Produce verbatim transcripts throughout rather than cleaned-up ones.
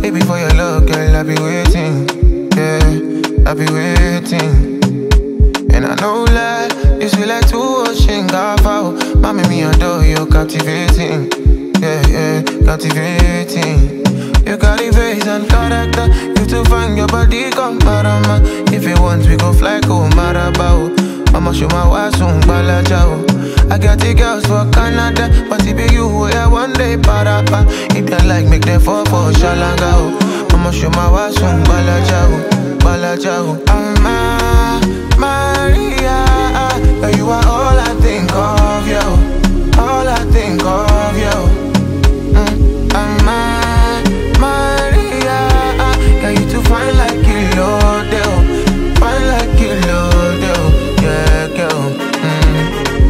Baby, for your love, girl, I be waiting. Yeah, I be waiting. And I know lie, you feel like two ocean golf out. Mommy, me adore you, captivating. Yeah, yeah, captivating. You got the face and character. You too find your body come marama. If you want, we go fly go marabao. I'ma show my wife soon balajao. I got the girls for Canada, but it be you yeah one day parapa. If they like, make them fall for shalangao. I'ma show my wife soon balajao, balajao. I'm a Maria, but you are all I think of, yo. All I think of, yo. Mm, I'm a Maria, yeah, you too fine like kilo, del. Fine like kilo, del. Yeah, girl. Mm.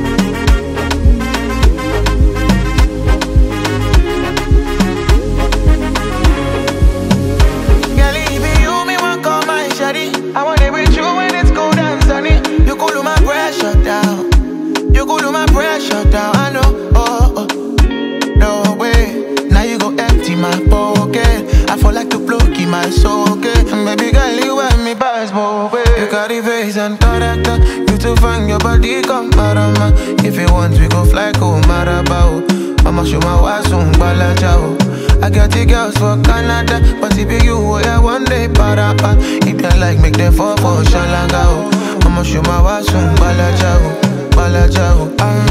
Girl, if you me want call my shawty, I want it with you when it's cold and sunny. You cool my pressure down. You cool my pressure down. I know. Oh, oh. No way. Now you go empty my pocket. I fall like to plug in my socket. Baby girl, you want me pass both ways. You got the face and character. You too find your body come marama. If you want, we go fly go marabao. I'ma show my wife soon balajao. I got the girls for Canada, but it be you yeah one day parapa. If they like, make them fall for shalangao. I'ma show my wife soon balajao, balajao.